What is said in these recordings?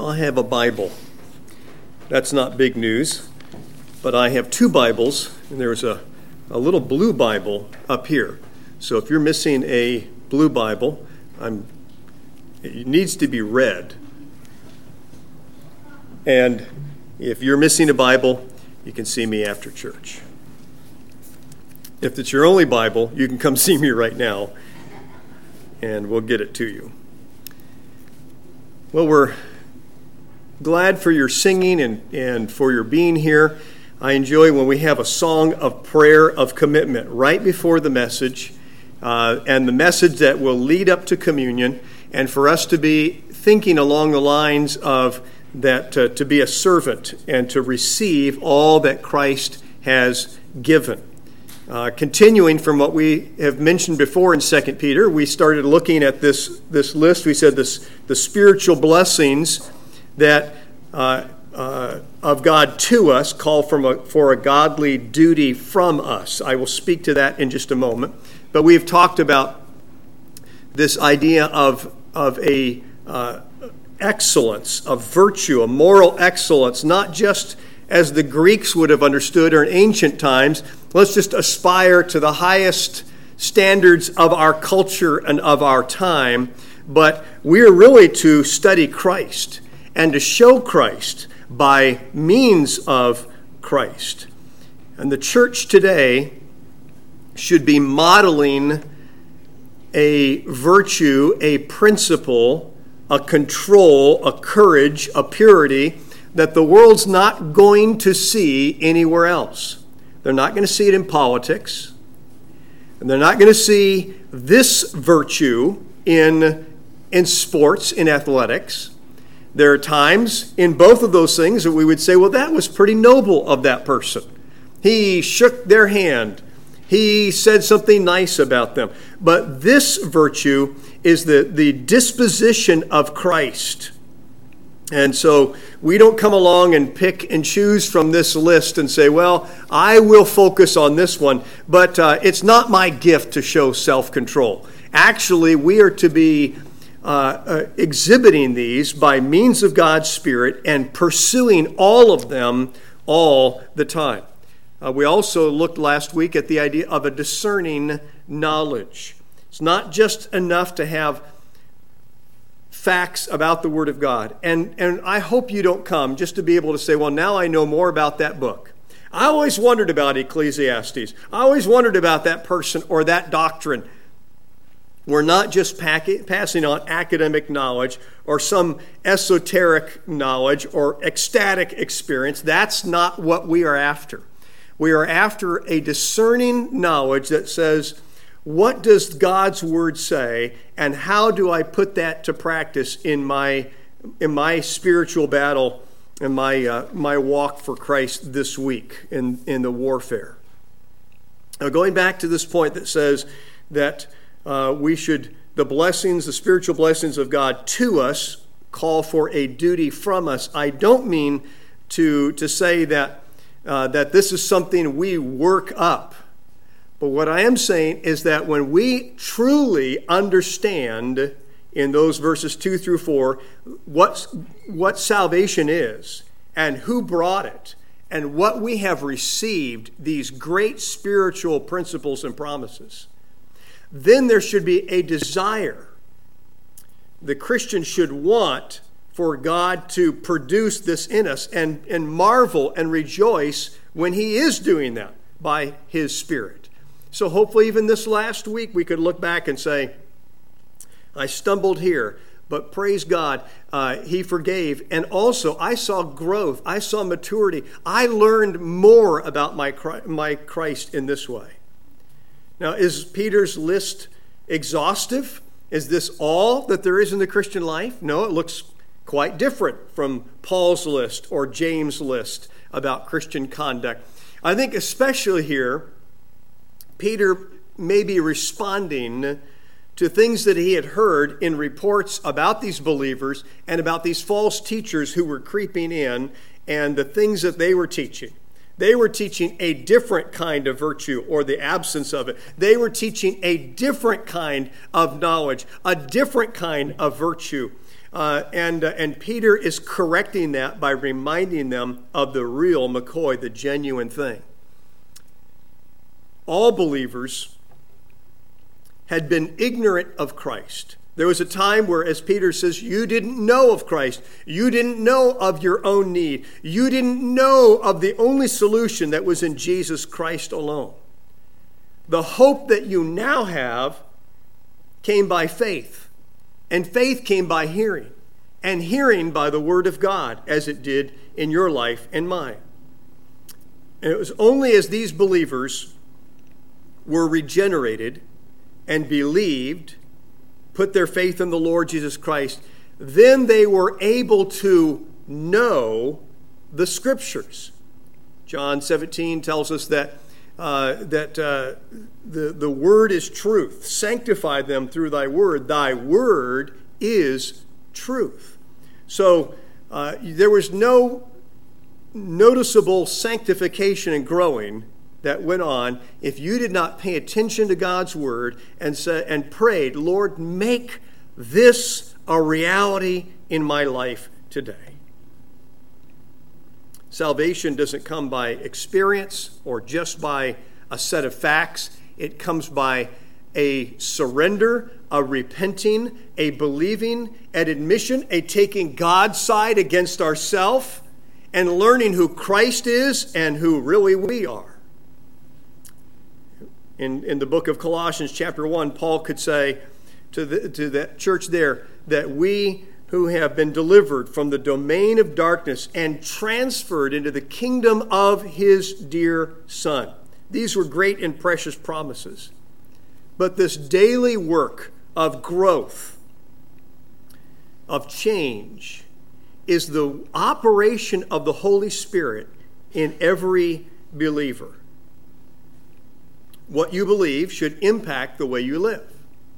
I have a Bible. That's not big news, but I have two Bibles, and there's a little blue Bible up here. So if you're missing a blue Bible, it needs to be red. And if you're missing a Bible, you can see me after church. If it's your only Bible, you can come see me right now, and we'll get it to you. Well, we're glad for your singing and for your being here. I enjoy when we have a song of prayer of commitment right before the message, and the message that will lead up to communion, and for us to be thinking along the lines of that to be a servant and to receive all that Christ has given. Continuing from what we have mentioned before in 2 Peter, we started looking at this list. We said the spiritual blessings that of God to us call for a godly duty from us. I will speak to that in just a moment. But we've talked about this idea of a excellence, of virtue, a moral excellence, not just as the Greeks would have understood or in ancient times. Let's just aspire to the highest standards of our culture and of our time, but we're really to study Christ and to show Christ by means of Christ. And the church today should be modeling a virtue, a principle, a control, a courage, a purity that the world's not going to see anywhere else. They're not going to see it in politics, and they're not going to see this virtue in sports, in athletics. There are times in both of those things that we would say, well, that was pretty noble of that person. He shook their hand. He said something nice about them. But this virtue is the disposition of Christ. And so we don't come along and pick and choose from this list and say, well, I will focus on this one, but it's not my gift to show self-control. Actually, we are to be exhibiting these by means of God's Spirit and pursuing all of them all the time. We also looked last week at the idea of a discerning knowledge. It's not just enough to have facts about the Word of God. And I hope you don't come just to be able to say, well, now I know more about that book. I always wondered about Ecclesiastes. I always wondered about that person or that doctrine. We're not just passing on academic knowledge or some esoteric knowledge or ecstatic experience. That's not what we are after. We are after a discerning knowledge that says, what does God's Word say, and how do I put that to practice in my spiritual battle and my walk for Christ this week in the warfare? Now, going back to this point that says that the spiritual blessings of God to us call for a duty from us. I don't mean to say that this is something we work up. But what I am saying is that when we truly understand in those verses 2 through 4 what salvation is and who brought it and what we have received, these great spiritual principles and promises, then there should be a desire. The Christian should want for God to produce this in us and marvel and rejoice when He is doing that by His Spirit. So hopefully even this last week we could look back and say, I stumbled here, but praise God, He forgave. And also I saw growth. I saw maturity. I learned more about my Christ in this way. Now, is Peter's list exhaustive? Is this all that there is in the Christian life? No, it looks quite different from Paul's list or James' list about Christian conduct. I think especially here, Peter may be responding to things that he had heard in reports about these believers and about these false teachers who were creeping in and the things that they were teaching. They were teaching a different kind of virtue or the absence of it. They were teaching a different kind of knowledge, a different kind of virtue. And Peter is correcting that by reminding them of the real McCoy, the genuine thing. All believers had been ignorant of Christ. There was a time where, as Peter says, you didn't know of Christ. You didn't know of your own need. You didn't know of the only solution that was in Jesus Christ alone. The hope that you now have came by faith, and faith came by hearing, and hearing by the Word of God, as it did in your life and mine. And it was only as these believers were regenerated and believed, put their faith in the Lord Jesus Christ, then they were able to know the Scriptures. John 17 tells us that the Word is truth. Sanctify them through thy Word. Thy Word is truth. So there was no noticeable sanctification and growing that went on if you did not pay attention to God's Word and prayed, Lord, make this a reality in my life today. Salvation doesn't come by experience or just by a set of facts. It comes by a surrender, a repenting, a believing, an admission, a taking God's side against ourselves, and learning who Christ is and who really we are. In the book of Colossians chapter 1, Paul could say to that church there that we who have been delivered from the domain of darkness and transferred into the kingdom of his dear Son. These were great and precious promises. But this daily work of growth, of change, is the operation of the Holy Spirit in every believer. What you believe should impact the way you live.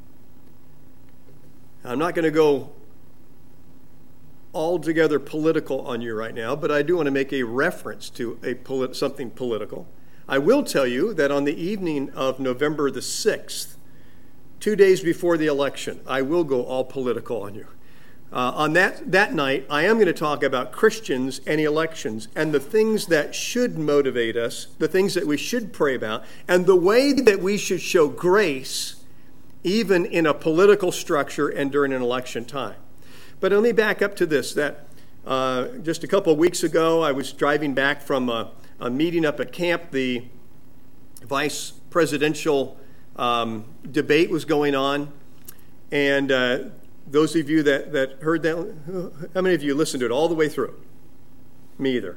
I'm not going to go altogether political on you right now, but I do want to make a reference to something political. I will tell you that on the evening of November the 6th, 2 days before the election, I will go all political on you. On that night, I am going to talk about Christians and elections and the things that should motivate us, the things that we should pray about, and the way that we should show grace even in a political structure and during an election time. But let me back up to this, that just a couple of weeks ago, I was driving back from a meeting up at camp. The vice presidential debate was going on, and those of you that heard that, how many of you listened to it all the way through? Me either.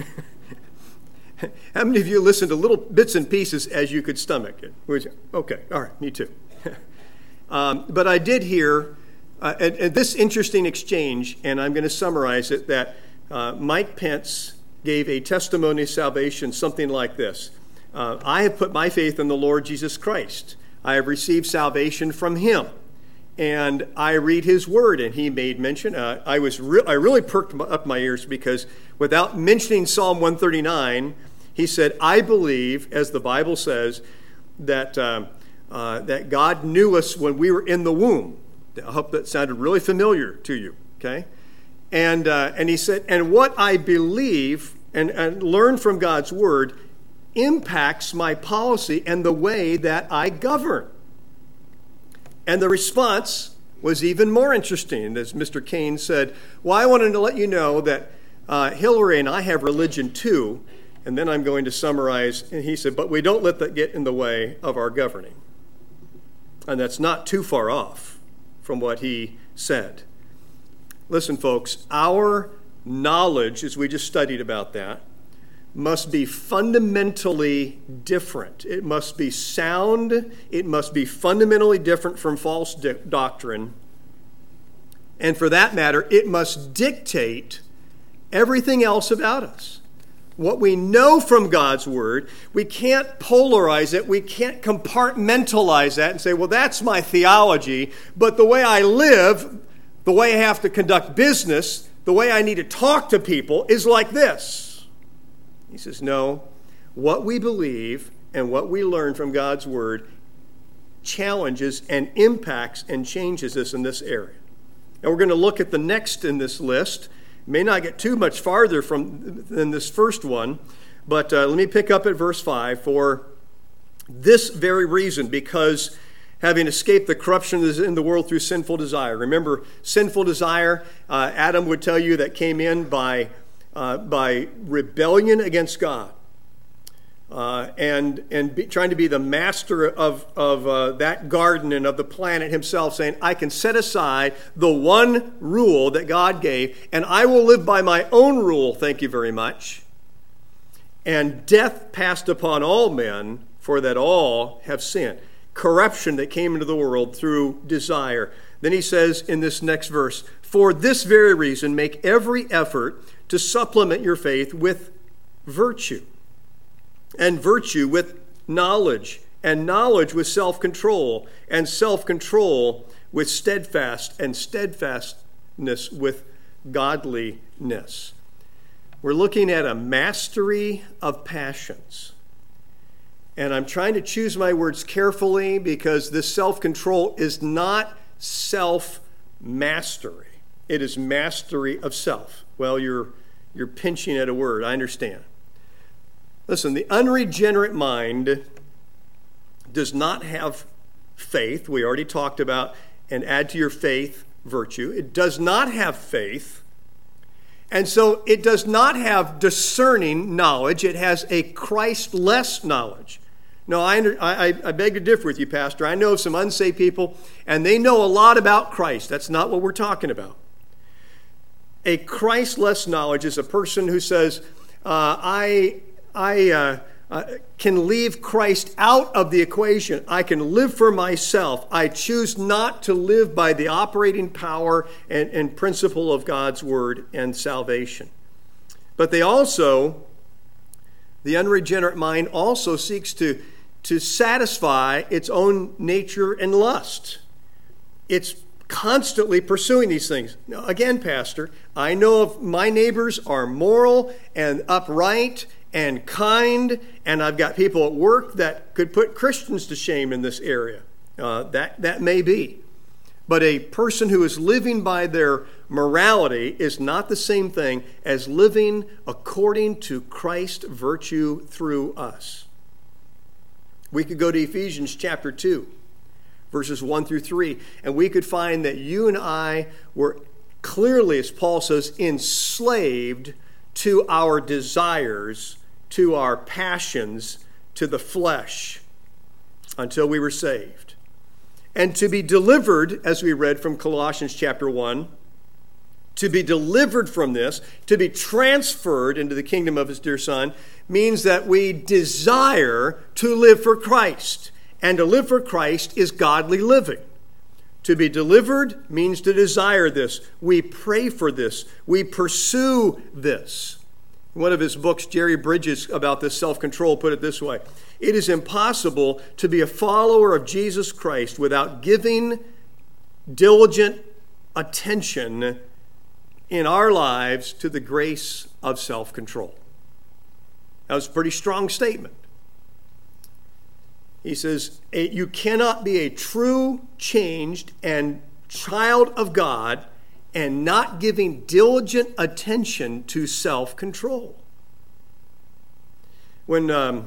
How many of you listened to little bits and pieces as you could stomach it? Okay, all right, me too. But I did hear at this interesting exchange, and I'm going to summarize it, that Mike Pence gave a testimony of salvation, something like this. I have put my faith in the Lord Jesus Christ. I have received salvation from him. And I read his word, and he made mention. I really perked up my ears because without mentioning Psalm 139, he said, I believe, as the Bible says, that God knew us when we were in the womb. I hope that sounded really familiar to you, okay? And he said, and what I believe and learn from God's word impacts my policy and the way that I govern. And the response was even more interesting. As Mr. Kane said, well, I wanted to let you know that Hillary and I have religion too. And then I'm going to summarize. And he said, but we don't let that get in the way of our governing. And that's not too far off from what he said. Listen, folks, our knowledge, as we just studied about that, must be fundamentally different. It must be sound. It must be fundamentally different from false doctrine. And for that matter, it must dictate everything else about us. What we know from God's word, we can't polarize it. We can't compartmentalize that and say, well, that's my theology, but the way I live, the way I have to conduct business, the way I need to talk to people is like this. He says, no, what we believe and what we learn from God's word challenges and impacts and changes us in this area. And we're going to look at the next in this list. May not get too much farther than this first one, but let me pick up at verse 5. For this very reason, because having escaped the corruption that is in the world through sinful desire. Remember, sinful desire, Adam would tell you, that came in by rebellion against God. Trying to be the master of that garden and of the planet himself, saying, I can set aside the one rule that God gave, and I will live by my own rule, thank you very much. And death passed upon all men, for that all have sinned. Corruption that came into the world through desire. Then he says in this next verse, for this very reason, make every effort to supplement your faith with virtue, and virtue with knowledge, and knowledge with self-control, and self-control with steadfast, and steadfastness with godliness. We're looking at a mastery of passions. And I'm trying to choose my words carefully, because this self-control is not self-mastery. It is mastery of self. Well, you're pinching at a word, I understand. Listen, the unregenerate mind does not have faith. We already talked about, and add to your faith virtue. It does not have faith. And so it does not have discerning knowledge. It has a Christ-less knowledge. No, I beg to differ with you, Pastor. I know of some unsaved people, and they know a lot about Christ. That's not what we're talking about. A Christ-less knowledge is a person who says, I can leave Christ out of the equation. I can live for myself. I choose not to live by the operating power and principle of God's word and salvation. But the unregenerate mind also seeks to satisfy its own nature and lust. It's constantly pursuing these things. Now, again, Pastor, I know of my neighbors are moral and upright and kind, and I've got people at work that could put Christians to shame in this area. That may be. But a person who is living by their morality is not the same thing as living according to Christ's virtue through us. We could go to Ephesians chapter 2, verses 1 through 3, and we could find that you and I were clearly, as Paul says, enslaved to our desires, to our passions, to the flesh, until we were saved. And to be delivered, as we read from Colossians chapter 1, to be delivered from this, to be transferred into the kingdom of his dear Son, means that we desire to live for Christ. And to live for Christ is godly living. To be delivered means to desire this. We pray for this. We pursue this. In one of his books, Jerry Bridges, about this self-control, put it this way. It is impossible to be a follower of Jesus Christ without giving diligent attention in our lives to the grace of self-control. That was a pretty strong statement. He says, you cannot be a true, changed, and child of God and not giving diligent attention to self-control. When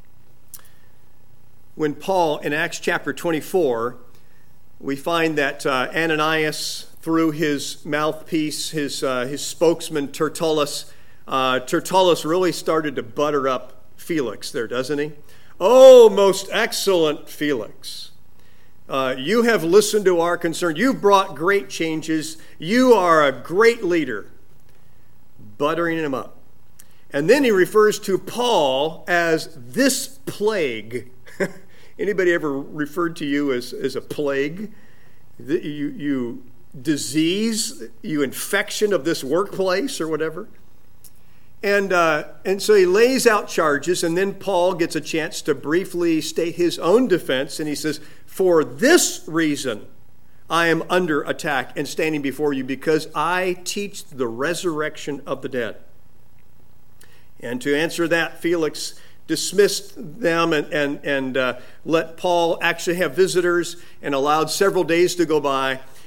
Paul, in Acts chapter 24, we find that Ananias, through his mouthpiece, his spokesman, Tertullus really started to butter up Felix there, doesn't he? Oh, most excellent Felix, you have listened to our concern. You've brought great changes. You are a great leader. Buttering him up. And then he refers to Paul as this plague. Anybody ever referred to you as a plague? You disease, you infection of this workplace or whatever? And so he lays out charges, and then Paul gets a chance to briefly state his own defense, and he says, for this reason I am under attack and standing before you, because I teach the resurrection of the dead. And to answer that, Felix dismissed them and let Paul actually have visitors, and allowed several days to go by.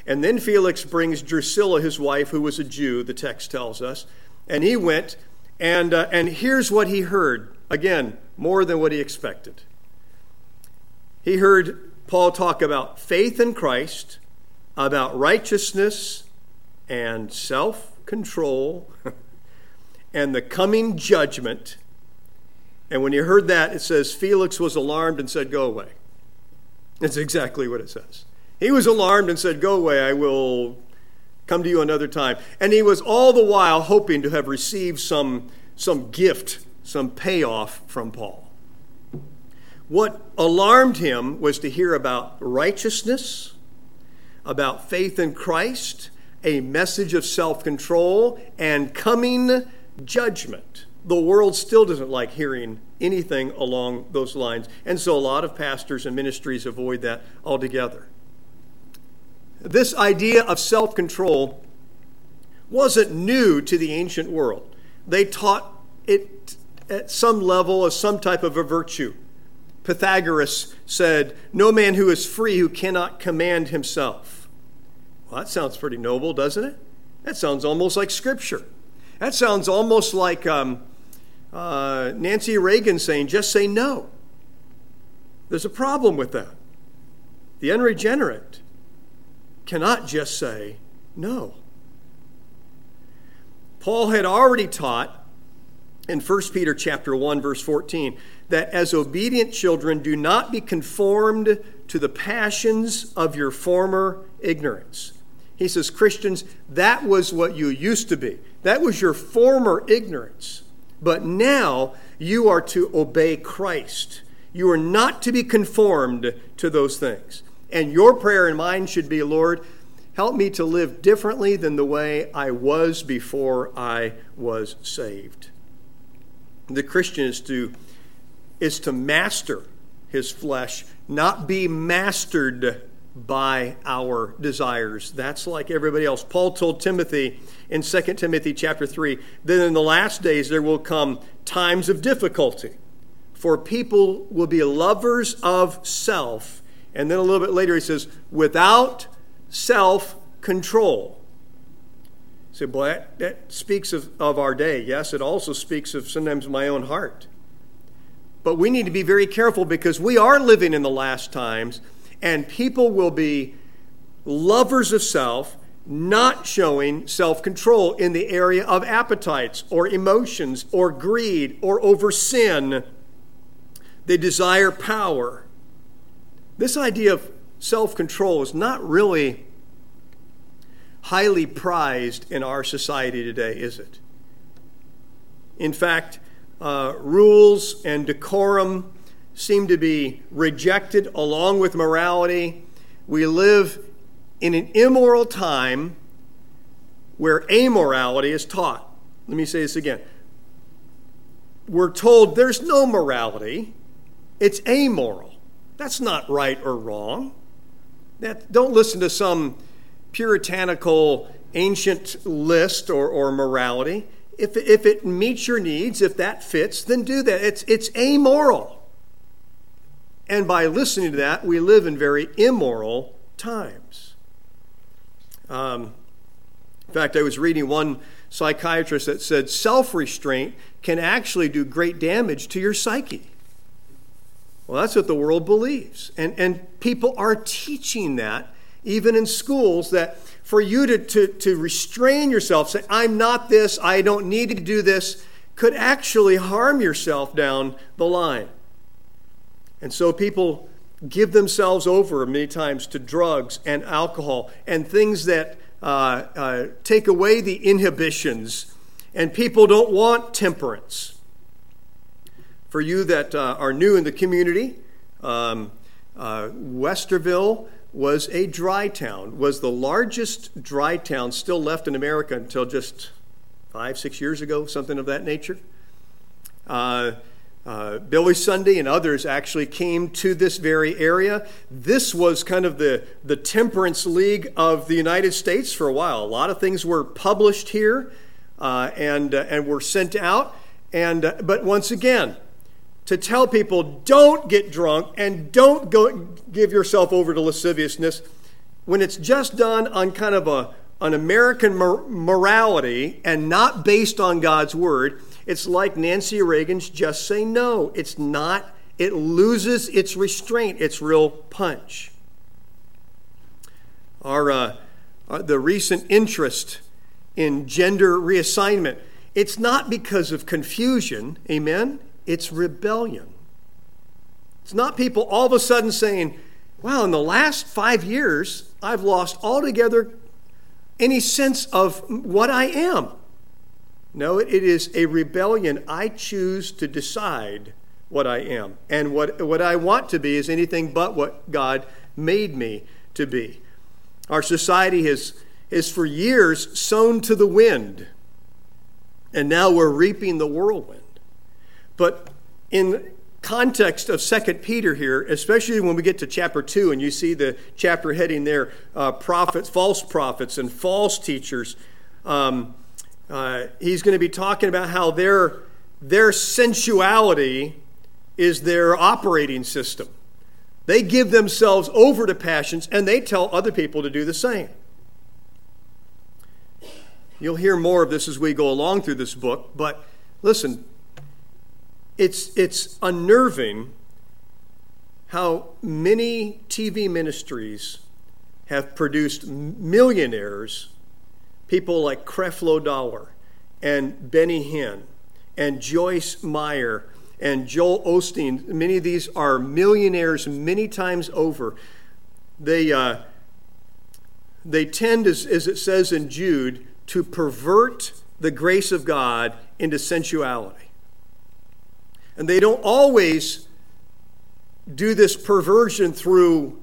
And then Felix brings Drusilla, his wife, who was a Jew, the text tells us. And he went, and here's what he heard. Again, more than what he expected. He heard Paul talk about faith in Christ, about righteousness and self-control, and the coming judgment. And when he heard that, it says Felix was alarmed and said, "Go away." That's exactly what it says. He was alarmed and said, "Go away, I will come to you another time." And he was all the while hoping to have received some gift, some payoff from Paul. What alarmed him was to hear about righteousness, about faith in Christ, a message of self-control, and coming judgment. The world still doesn't like hearing anything along those lines. And so a lot of pastors and ministries avoid that altogether. This idea of self-control wasn't new to the ancient world. They taught it at some level as some type of a virtue. Pythagoras said, "No man who is free who cannot command himself." Well, that sounds pretty noble, doesn't it? That sounds almost like Scripture. That sounds almost like Nancy Reagan saying, "Just say no." There's a problem with that. The unregenerate cannot just say no. Paul had already taught in 1 Peter chapter 1, verse 14, that as obedient children, do not be conformed to the passions of your former ignorance. He says, Christians, that was what you used to be. That was your former ignorance. But now you are to obey Christ. You are not to be conformed to those things. And your prayer and mine should be, Lord, help me to live differently than the way I was before I was saved. The Christian is to master his flesh, not be mastered by our desires. That's like everybody else. Paul told Timothy in 2 Timothy chapter 3 that in the last days there will come times of difficulty, for people will be lovers of self. And then a little bit later he says, without self-control. So, boy, that speaks of our day. Yes, it also speaks of sometimes my own heart. But we need to be very careful because we are living in the last times, and people will be lovers of self, not showing self-control in the area of appetites or emotions or greed or over sin. They desire power. This idea of self-control is not really highly prized in our society today, is it? In fact, rules and decorum seem to be rejected along with morality. We live in an immoral time where amorality is taught. Let me say this again. We're told there's no morality. It's amoral. That's not right or wrong. Don't listen to some puritanical ancient list or morality. If it meets your needs, if that fits, then do that. It's amoral. And by listening to that, we live in very immoral times. In fact, I was reading one psychiatrist that said self-restraint can actually do great damage to your psyche. Well, that's what the world believes. And people are teaching that, even in schools, that for you to restrain yourself, say, I'm not this, I don't need to do this, could actually harm yourself down the line. And so people give themselves over many times to drugs and alcohol and things that take away the inhibitions. And people don't want temperance. For you that are new in the community, Westerville was a dry town, was the largest dry town still left in America until just 5-6 years ago, something of that nature. Billy Sunday and others actually came to this very area. This was kind of the temperance league of the United States for a while. A lot of things were published here and were sent out. But once again, to tell people don't get drunk and don't go give yourself over to lasciviousness when it's just done on kind of an American morality and not based on God's word, it's like Nancy Reagan's Just Say No. It's not, it loses its restraint, its real punch. The recent interest in gender reassignment, it's not because of confusion, amen? It's rebellion. It's not people all of a sudden saying, wow, in the last 5 years, I've lost altogether any sense of what I am. No, it is a rebellion. I choose to decide what I am. And what I want to be is anything but what God made me to be. Our society has for years sown to the wind, and now we're reaping the whirlwind. But in context of 2 Peter here, especially when we get to chapter 2 and you see the chapter heading there, prophets, false prophets and false teachers, he's going to be talking about how their sensuality is their operating system. They give themselves over to passions and they tell other people to do the same. You'll hear more of this as we go along through this book, but listen, it's unnerving how many TV ministries have produced millionaires, people like Creflo Dollar and Benny Hinn and Joyce Meyer and Joel Osteen. Many of these are millionaires many times over. They tend, as it says in Jude, to pervert the grace of God into sensuality. And they don't always do this perversion through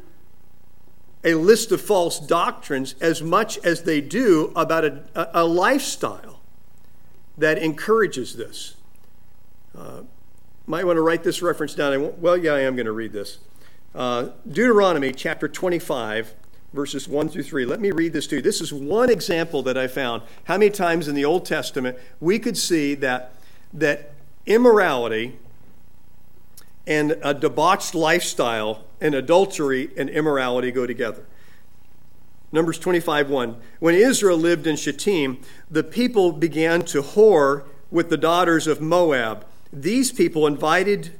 a list of false doctrines as much as they do about a lifestyle that encourages this. Might want to write this reference down. I am going to read this. Deuteronomy chapter 25, verses 1 through 3. Let me read this to you. This is one example that I found. How many times in the Old Testament we could see that immorality and a debauched lifestyle and adultery and immorality go together. Numbers 25:1. When Israel lived in Shittim, the people began to whore with the daughters of Moab. These invited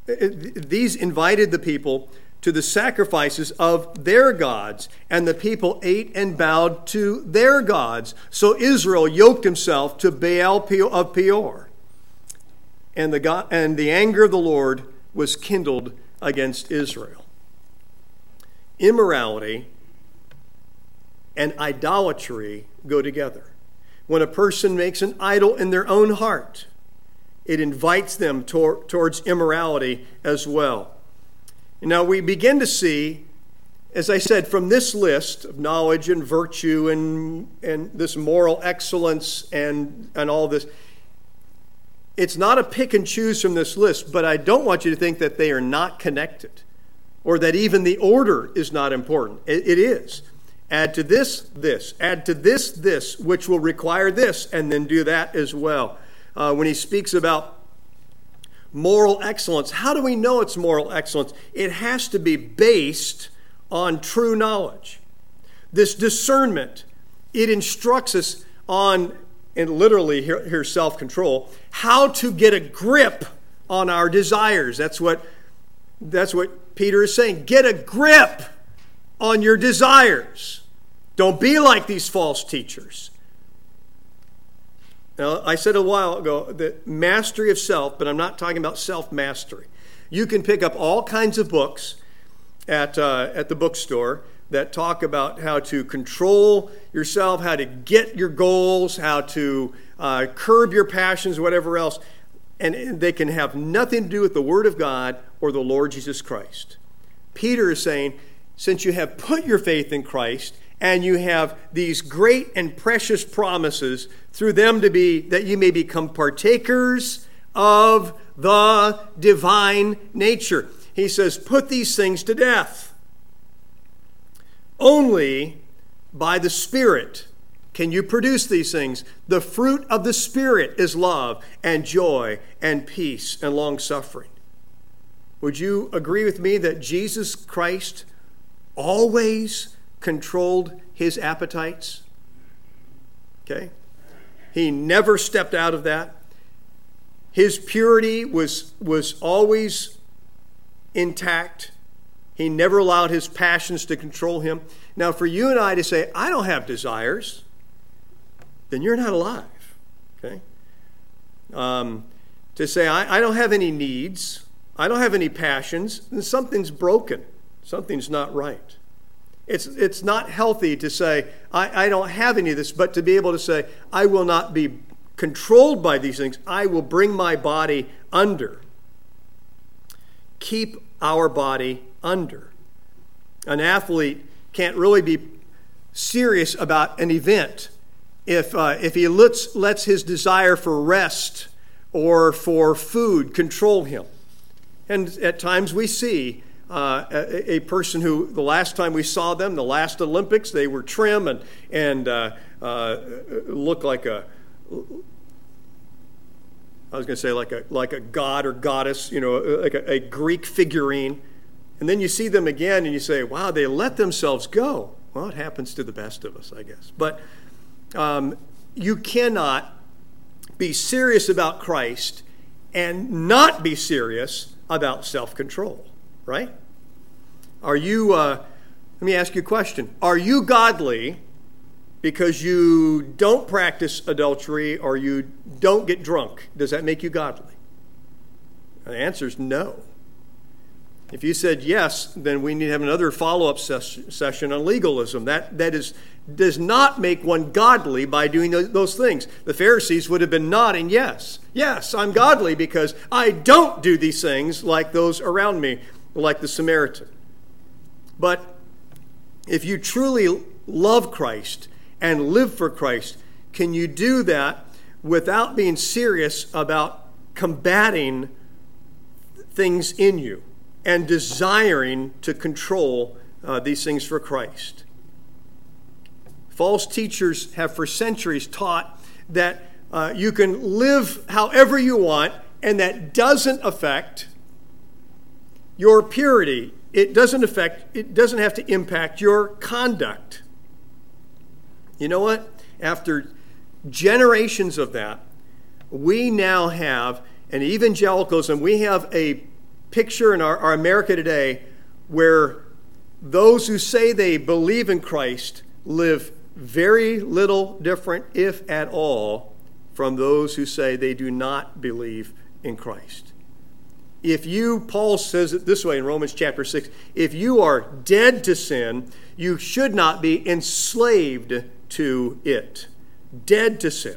the people to the sacrifices of their gods, and the people ate and bowed to their gods. So Israel yoked himself to Baal of Peor, and the anger of the Lord was kindled against Israel. Immorality and idolatry go together. When a person makes an idol in their own heart, it invites them towards immorality as well. Now we begin to see, as I said, from this list of knowledge and virtue and this moral excellence and all this, it's not a pick and choose from this list, but I don't want you to think that they are not connected or that even the order is not important. It is. Add to this, add to this, which will require this, and then do that as well. When he speaks about moral excellence, how do we know it's moral excellence? It has to be based on true knowledge. This discernment, it instructs us on, and literally here self-control, how to get a grip on our desires. That's what Peter is saying. Get a grip on your desires. Don't be like these false teachers. Now, I said a while ago that mastery of self, but I'm not talking about self-mastery. You can pick up all kinds of books at the bookstore that talk about how to control yourself, how to get your goals, how to curb your passions, whatever else. And they can have nothing to do with the Word of God or the Lord Jesus Christ. Peter is saying, since you have put your faith in Christ, and you have these great and precious promises through them that you may become partakers of the divine nature. He says, put these things to death. Only by the Spirit can you produce these things. The fruit of the Spirit is love and joy and peace and long-suffering. Would you agree with me that Jesus Christ always controlled his appetites. Okay? He never stepped out of that. His purity was always intact. He never allowed his passions to control him. Now, for you and I to say, I don't have desires, then you're not alive. Okay? To say, I don't have any needs, I don't have any passions, then something's broken. Something's not right. It's not healthy to say, I don't have any of this, but to be able to say, I will not be controlled by these things. I will bring my body under. Keep our body under. An athlete can't really be serious about an event if he lets his desire for rest or for food control him. And at times we see a person who, the last time we saw them, the last Olympics, they were trim and looked like like a god or goddess, like a Greek figurine. And then you see them again and you say, wow, they let themselves go. Well, it happens to the best of us, I guess. But you cannot be serious about Christ and not be serious about self-control, right? Are you, let me ask you a question. Are you godly because you don't practice adultery or you don't get drunk? Does that make you godly? The answer is no. If you said yes, then we need to have another follow-up session on legalism. That does not make one godly by doing those things. The Pharisees would have been nodding yes. Yes, I'm godly because I don't do these things like those around me, like the Samaritan. But if you truly love Christ and live for Christ, can you do that without being serious about combating things in you and desiring to control these things for Christ? False teachers have for centuries taught that you can live however you want, and that doesn't affect your purity. It doesn't have to impact your conduct. You know what? After generations of that, we now have an evangelicalism. We have a picture in our America today where those who say they believe in Christ live very little different, if at all, from those who say they do not believe in Christ. Paul says it this way in Romans chapter 6, if you are dead to sin, you should not be enslaved to it. Dead to sin.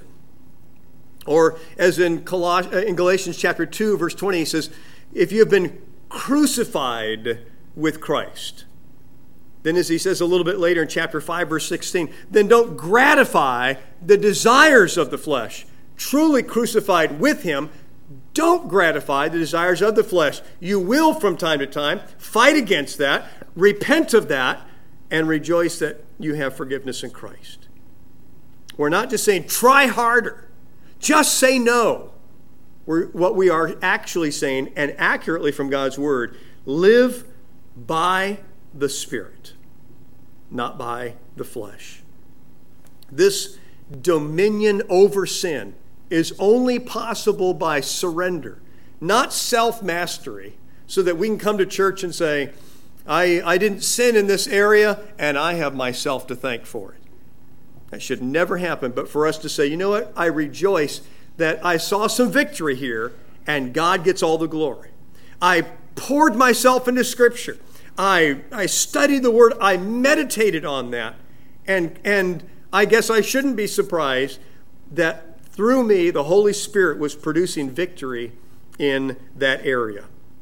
Or as in Galatians chapter 2, verse 20, he says, if you have been crucified with Christ, then as he says a little bit later in chapter 5, verse 16, then don't gratify the desires of the flesh. Truly crucified with him, don't gratify the desires of the flesh. You will from time to time fight against that, repent of that, and rejoice that you have forgiveness in Christ. We're not just saying try harder, just say no. What we are actually saying, and accurately from God's word, live by the Spirit, not by the flesh. This dominion over sin is only possible by surrender, not self-mastery, so that we can come to church and say, I didn't sin in this area, and I have myself to thank for it. That should never happen, but for us to say, you know what, I rejoice that I saw some victory here, and God gets all the glory. I poured myself into Scripture. I studied the Word. I meditated on that. And I guess I shouldn't be surprised that through me, the Holy Spirit was producing victory in that area.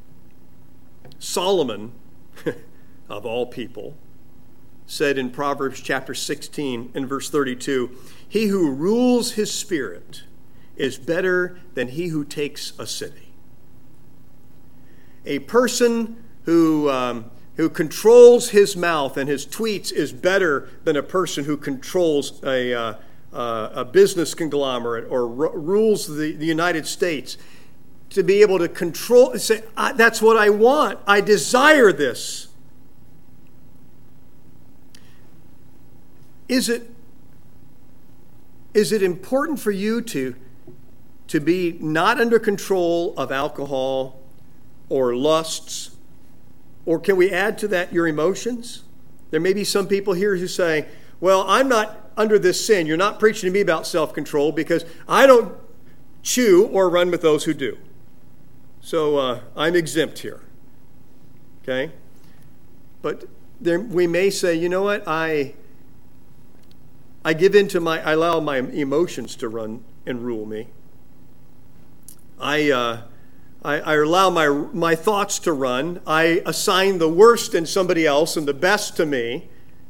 Solomon, of all people, said in Proverbs chapter 16 and verse 32, he who rules his spirit is better than he who takes a city. A person who controls his mouth and his tweets is better than a person who controls a business conglomerate or rules the United States. To be able to control, say, that's what I want. I desire this. Is it important for you to be not under control of alcohol or lusts? Or can we add to that your emotions? There may be some people here who say, well, I'm not under this sin. You're not preaching to me about self-control because I don't chew or run with those who do. So I'm exempt here. Okay? But we may say, you know what, I allow my emotions to run and rule me. I allow my thoughts to run. I assign the worst in somebody else and the best to me.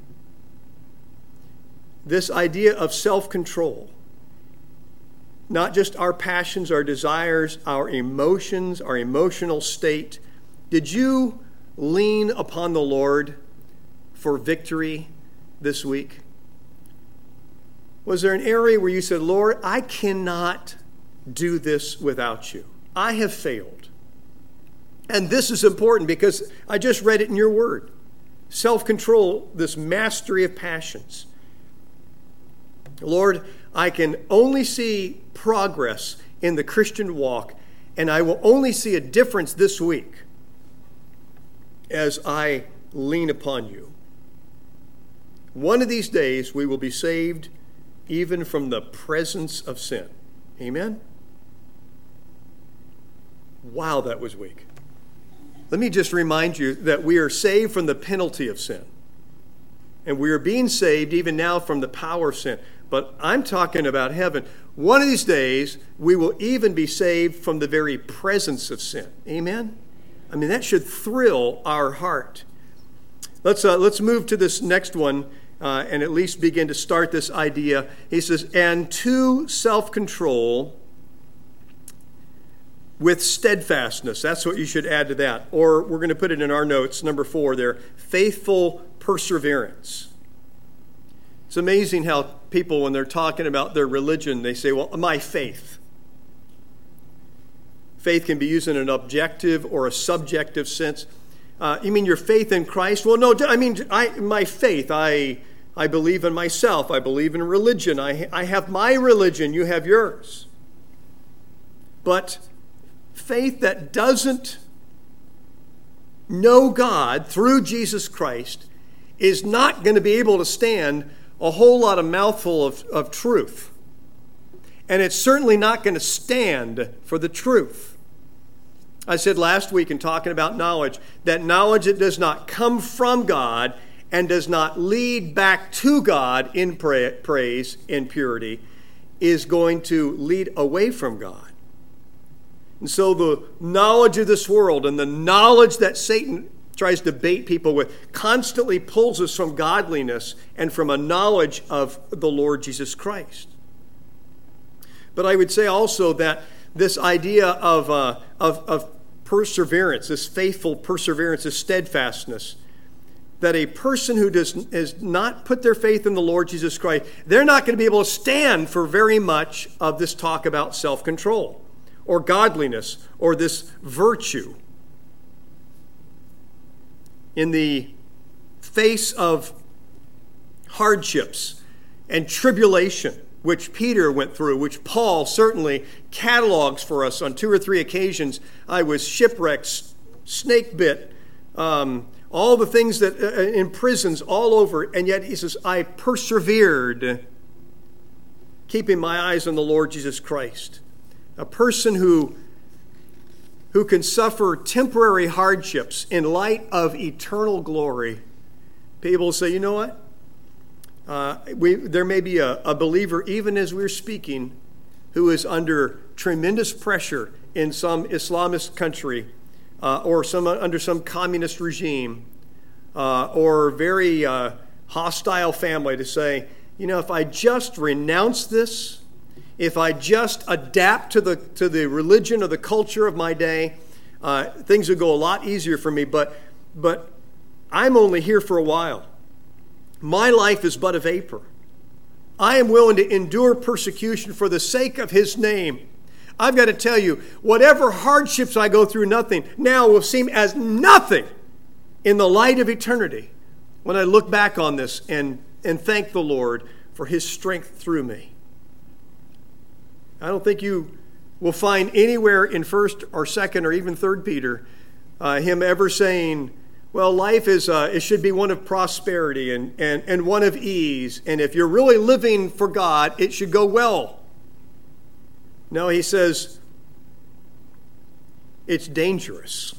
This idea of self-control, not just our passions, our desires, our emotions, our emotional state. Did you lean upon the Lord for victory this week? Was there an area where you said, Lord, I cannot do this without you? I have failed. And this is important because I just read it in your word. Self-control, this mastery of passions. Lord, I can only see progress in the Christian walk, and I will only see a difference this week as I lean upon you. One of these days we will be saved even from the presence of sin. Amen? Wow, that was weak. Let me just remind you that we are saved from the penalty of sin. And we are being saved even now from the power of sin. But I'm talking about heaven. One of these days, we will even be saved from the very presence of sin. Amen? I mean, that should thrill our heart. Let's move to this next one and at least begin to start this idea. He says, and to self-control with steadfastness. That's what you should add to that. Or we're going to put it in our notes, number 4 there, faithful perseverance. It's amazing how people, when they're talking about their religion, they say, well, my faith. Faith can be used in an objective or a subjective sense. You mean your faith in Christ? Well, no, I mean my faith. I believe in myself. I believe in religion. I have my religion. You have yours. But faith that doesn't know God through Jesus Christ is not going to be able to stand a whole lot of mouthful of truth. And it's certainly not going to stand for the truth. I said last week in talking about knowledge, that knowledge that does not come from God and does not lead back to God in praise, in purity, is going to lead away from God. And so the knowledge of this world and the knowledge that Satan tries to bait people with constantly pulls us from godliness and from a knowledge of the Lord Jesus Christ. But I would say also that this idea of perseverance, this faithful perseverance, this steadfastness, that a person who has not put their faith in the Lord Jesus Christ, they're not going to be able to stand for very much of this talk about self-control or godliness or this virtue. In the face of hardships and tribulation, which Peter went through, which Paul certainly catalogs for us on 2 or 3 occasions. I was shipwrecked, snake bit, all the things that in prisons all over, and yet he says, I persevered, keeping my eyes on the Lord Jesus Christ. A person who can suffer temporary hardships in light of eternal glory. People say, you know what? There may be a believer, even as we're speaking, who is under tremendous pressure in some Islamist country or under some communist regime or very hostile family to say, you know, if I just renounce this, if I just adapt to the religion or the culture of my day, things would go a lot easier for me. But I'm only here for a while. My life is but a vapor. I am willing to endure persecution for the sake of his name. I've got to tell you, whatever hardships I go through, nothing now will seem as nothing in the light of eternity when I look back on this and and thank the Lord for his strength through me. I don't think you will find anywhere in 1st or 2nd or even 3rd Peter him ever saying, well, life it should be one of prosperity and one of ease. And if you're really living for God, it should go well. No, he says, it's dangerous.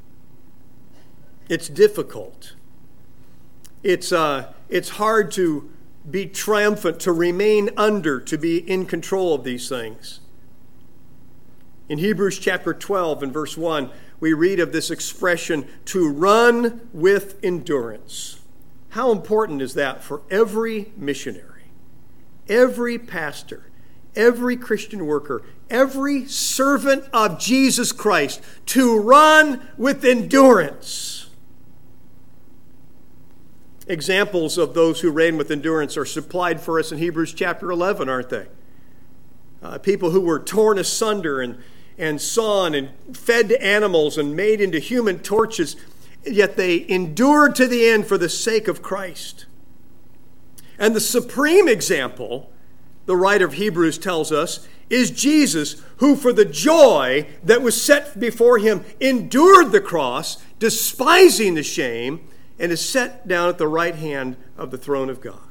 It's difficult. It's hard to be triumphant, to remain under, to be in control of these things. In Hebrews chapter 12 and verse 1, we read of this expression, to run with endurance. How important is that for every missionary, every pastor, every Christian worker, every servant of Jesus Christ, to run with endurance? Examples of those who ran with endurance are supplied for us in Hebrews chapter 11, aren't they? People who were torn asunder and sawn and fed to animals and made into human torches, yet they endured to the end for the sake of Christ. And the supreme example, the writer of Hebrews tells us, is Jesus, who for the joy that was set before him endured the cross, despising the shame, and is set down at the right hand of the throne of God.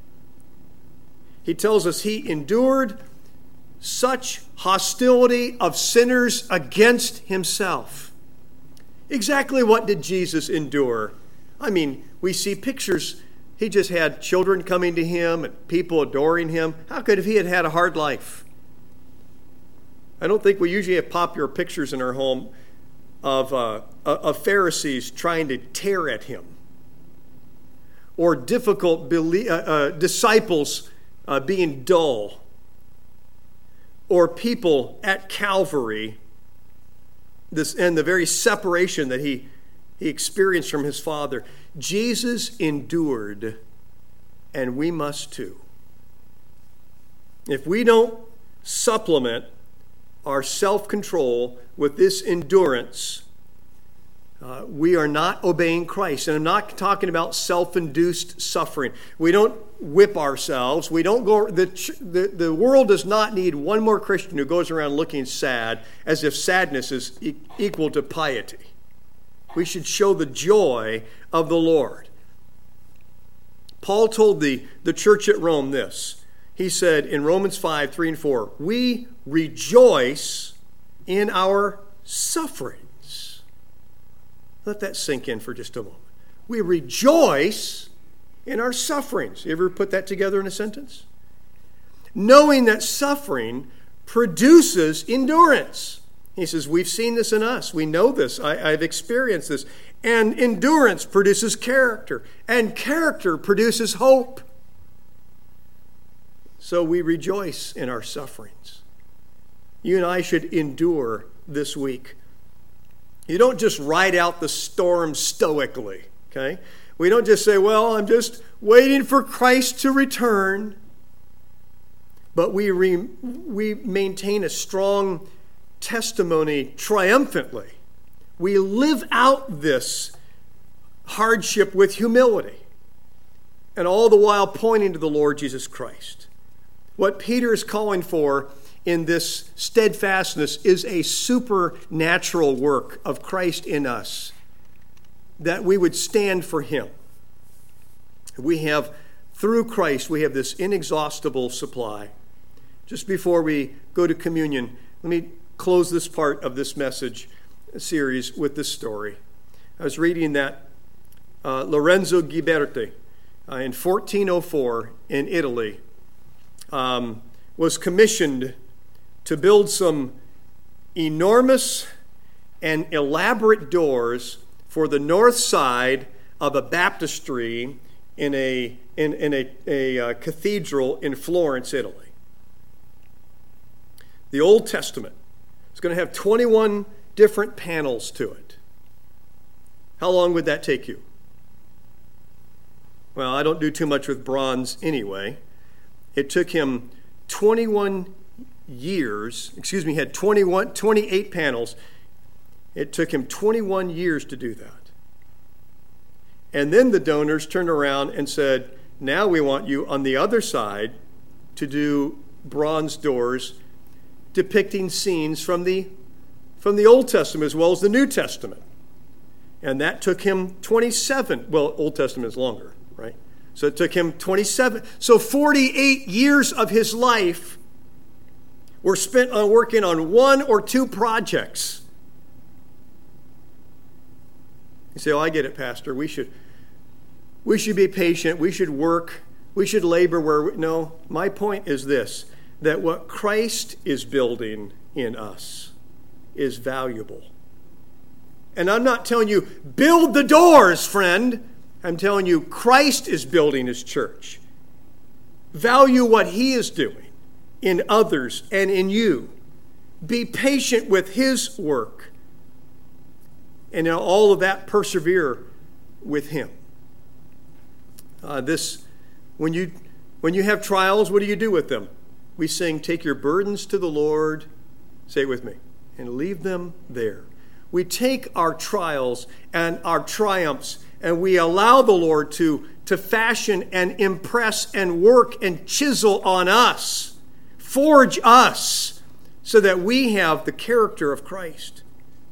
He tells us he endured such hostility of sinners against himself. Exactly what did Jesus endure? I mean, we see pictures. He just had children coming to him and people adoring him. How could he have had a hard life? I don't think we usually have popular pictures in our home of Pharisees trying to tear at him, or difficult disciples being dull, or people at Calvary, and the very separation that he experienced from his Father. Jesus endured, and we must too. If we don't supplement our self-control with this endurance, we are not obeying Christ. And I'm not talking about self-induced suffering. We don't whip ourselves. We don't go. The world does not need one more Christian who goes around looking sad, as if sadness is equal to piety. We should show the joy of the Lord. Paul told the church at Rome this. He said in Romans 5, 3 and 4, we rejoice in our sufferings. Let that sink in for just a moment. We rejoice in our sufferings. You ever put that together in a sentence? Knowing that suffering produces endurance. He says, we've seen this in us. We know this. I've experienced this. And endurance produces character. And character produces hope. So we rejoice in our sufferings. You and I should endure this week. You don't just ride out the storm stoically, okay? We don't just say, well, I'm just waiting for Christ to return. But we maintain a strong testimony triumphantly. We live out this hardship with humility, and all the while pointing to the Lord Jesus Christ. What Peter is calling for in this steadfastness is a supernatural work of Christ in us, that we would stand for him. We have, through Christ, we have this inexhaustible supply. Just before we go to communion, let me close this part of this message series with this story. I was reading that Lorenzo Ghiberti in 1404 in Italy was commissioned to build some enormous and elaborate doors for the north side of a baptistry in a cathedral in Florence, Italy. The Old Testament is going to have 21 different panels to it. How long would that take you? Well, I don't do too much with bronze anyway. It took him 28 panels. It took him 21 years to do that. And then the donors turned around and said, Now we want you on the other side to do bronze doors depicting scenes from the Old Testament as well as the New Testament. And that took him 27. Well, Old Testament is longer, right? So it took him 27. So 48 years of his life were spent on working on one or two projects. You say, oh, I get it, Pastor. We should be patient. We should work. We should labor where no, my point is this, that what Christ is building in us is valuable. And I'm not telling you, build the doors, friend. I'm telling you, Christ is building his church. Value what he is doing in others and in you. Be patient with his work. And in all of that, persevere with him. When you have trials, what do you do with them? We sing, take your burdens to the Lord, say it with me, and leave them there. We take our trials and our triumphs and we allow the Lord to fashion and impress and work and chisel on us, forge us, so that we have the character of Christ.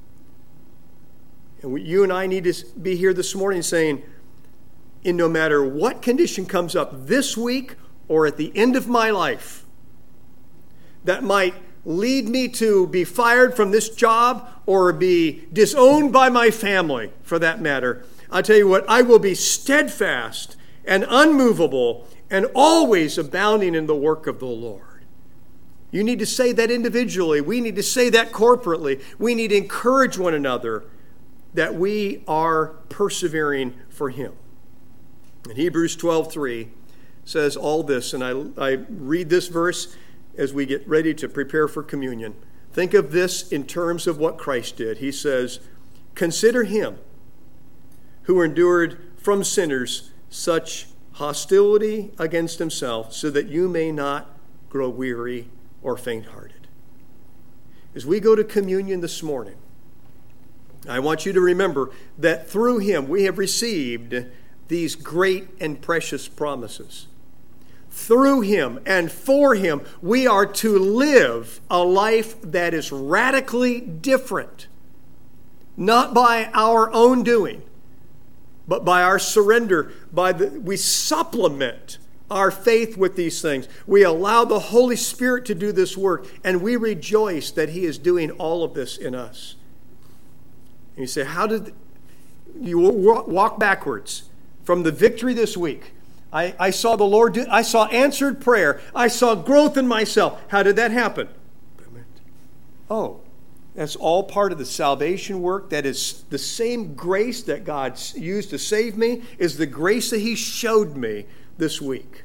And you and I need to be here this morning saying, in no matter what condition comes up this week or at the end of my life, that might lead me to be fired from this job or be disowned by my family, for that matter, I'll tell you what, I will be steadfast and unmovable and always abounding in the work of the Lord. You need to say that individually. We need to say that corporately. We need to encourage one another that we are persevering for him. And Hebrews 12:3 says all this, and I read this verse as we get ready to prepare for communion. Think of this in terms of what Christ did. He says, consider him who endured from sinners such hostility against himself, so that you may not grow weary or faint-hearted. As we go to communion this morning, I want you to remember that through him we have received these great and precious promises. Through him and for him, we are to live a life that is radically different, not by our own doing, but by our surrender. We supplement our faith with these things. We allow the Holy Spirit to do this work, and we rejoice that he is doing all of this in us. And you say, how did you walk backwards from the victory this week? I saw the Lord do, I saw answered prayer. I saw growth in myself. How did that happen? Oh, that's all part of the salvation work. That is the same grace that God used to save me is the grace that he showed me this week.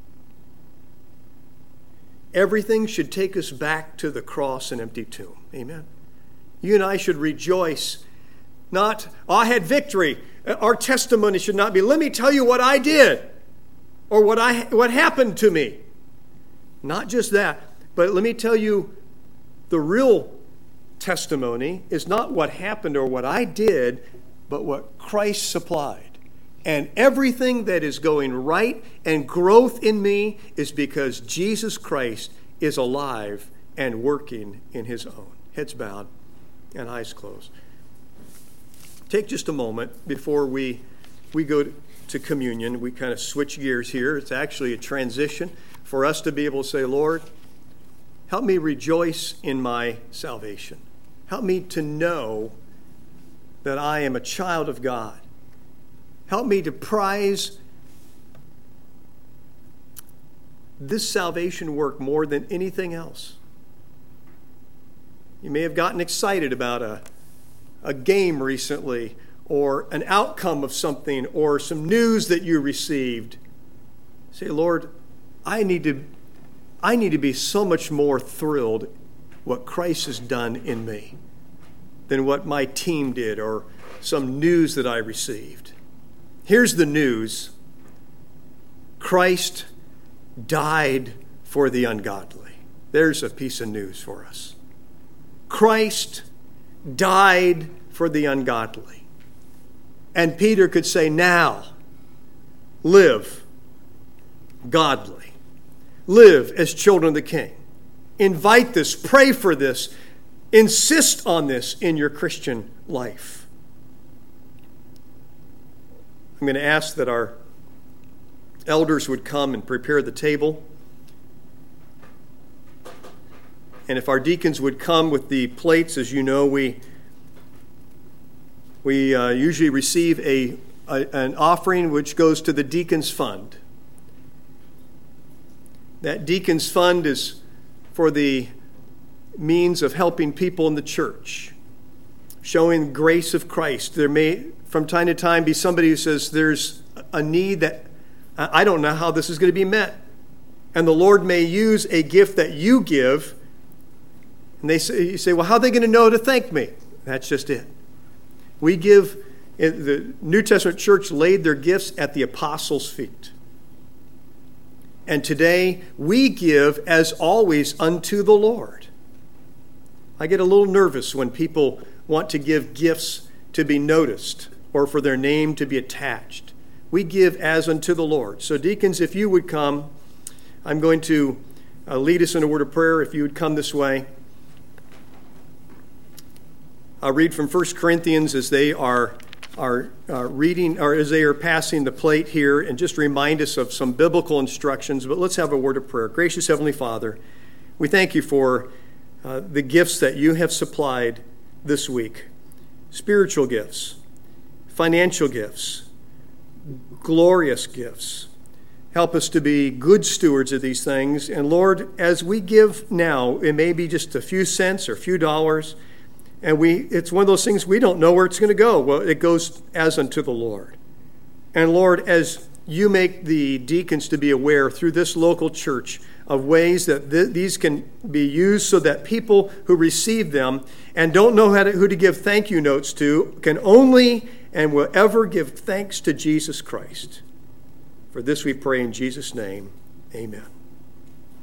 Everything should take us back to the cross and empty tomb. Amen. You and I should rejoice. Not, I had victory. Our testimony should not be, let me tell you what I did or what happened to me. Not just that, but let me tell you, the real testimony is not what happened or what I did, but what Christ supplied. And everything that is going right and growth in me is because Jesus Christ is alive and working in his own. Heads bowed and eyes closed. Take just a moment before we go to communion. We kind of switch gears here. It's actually a transition for us to be able to say, Lord, help me rejoice in my salvation. Help me to know that I am a child of God. Help me to prize this salvation work more than anything else. You may have gotten excited about a game recently, or an outcome of something, or some news that you received. Say, Lord, I need to be so much more thrilled what Christ has done in me than what my team did or some news that I received. Here's the news. Christ died for the ungodly. There's a piece of news for us. Christ died for the ungodly. And Peter could say, now, live godly. Live as children of the King. Invite this, pray for this, insist on this in your Christian life. I'm going to ask that our elders would come and prepare the table. And if our deacons would come with the plates, as you know, we usually receive an offering which goes to the Deacons Fund. That Deacons Fund is for the means of helping people in the church, showing the grace of Christ. There may, from time to time, be somebody who says there's a need that I don't know how this is going to be met. And the Lord may use a gift that you give, and you say, well, how are they going to know to thank me? That's just it. We give, the New Testament church laid their gifts at the apostles' feet. And today, we give, as always, unto the Lord. I get a little nervous when people want to give gifts to be noticed or for their name to be attached. We give as unto the Lord. So deacons, if you would come, I'm going to lead us in a word of prayer. If you would come this way. I'll read from 1 Corinthians as they are reading, or as they are passing the plate here, and just remind us of some biblical instructions. But let's have a word of prayer. Gracious Heavenly Father, we thank you for the gifts that you have supplied this week. Spiritual gifts, financial gifts, glorious gifts. Help us to be good stewards of these things. And Lord, as we give now, it may be just a few cents or a few dollars, and it's one of those things we don't know where it's going to go. Well, it goes as unto the Lord. And Lord, as you make the deacons to be aware through this local church of ways that these can be used so that people who receive them and don't know who to give thank you notes to can only and will ever give thanks to Jesus Christ. For this we pray in Jesus' name, amen.